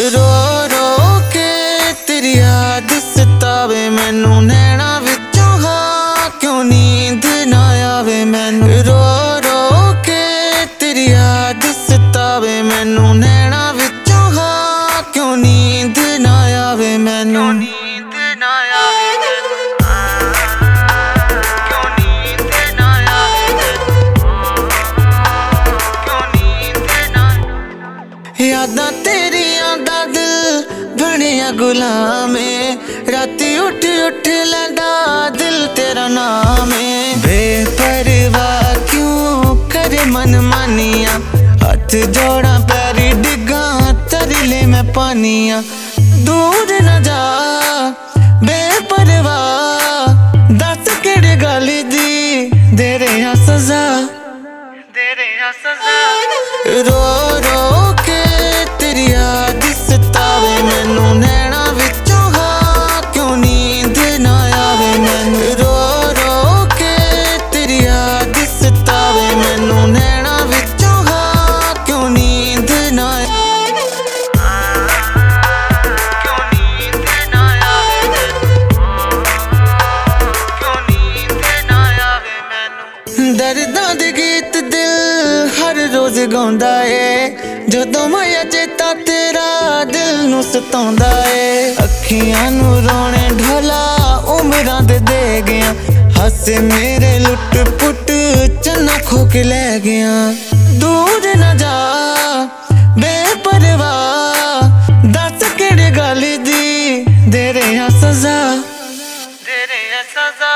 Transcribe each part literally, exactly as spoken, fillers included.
रो रो के तेरी याद सतावे मैनू नैना विचों हाँ क्यों नींद ना आवे मैनू रो रो के तेरी याद सतावे मैनू नैना विचों हाँ क्यों नींद ना आवे मैनू नींद ना आवे क्यों नींद ना आवे क्यों नींद ना यादां तेरियां दा दिल बनिया गुलाम है राती उठ उठ लैंदा दिल तेरा नाम है बेपरवाह क्यों करे मन मानिया हाथ जोड़ा पैरी डिगा तरी ले मैं पानिया दूर न जा बेपरवाह दस केड़ी गल दी दे रहा सजा दे रहा सजा रो रो के तेरी याद सतावे मैनू नैना विचों हाँ क्यों नींद ना आवे मैनू रो रो के तेरी याद सतावे मैनू नैना विचों हाँ क्यों नींद ना क्यों नींद ना आवे क्यों नींद ना आवे मैनू दर्दां दे गीत दिल हर रोज गाउंदा है जदों माया चेता तेरा दिल नू सताउंदा है अखियां नू रोने ढोला उमरां दे दे गया हसे मेरे लुट पुट चन्ना खो के ले गया दूर न जा बेपरवाह दस केड़ी गल दी दे रहा सजा दे रहा सजा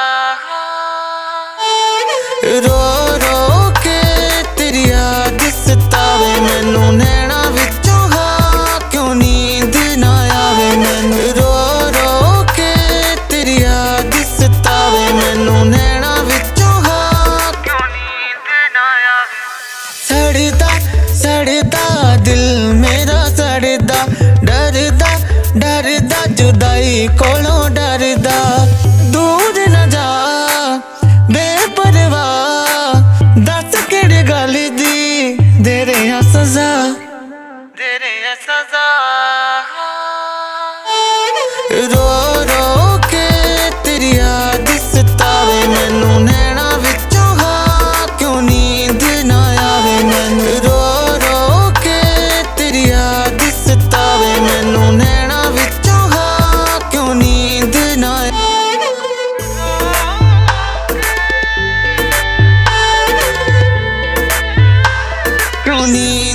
रो रो के तेरी याद सतावे मैनू नैना विचों हाँ क्यों नींद ना आवे मैनू रो रो के तेरी याद सतावे मैनू नैना विचों हाँ क्यों नींद ना आवे सड़दा सड़दा दिल मेरा सड़दा डरदा डरदा जुदाई कोलों डरदा दूर न जा बेपरवाह दस केड़ी गल दी दे रहा सजा दे रहा सजा रो रो के तेरी याद सतावे मैनू नैना विचों हाँ क्यों नींद ना आवे मैनू रो रो के तेरी याद सतावे मैनू नैना विचों हाँ क्यों नींद ना क्यों नींद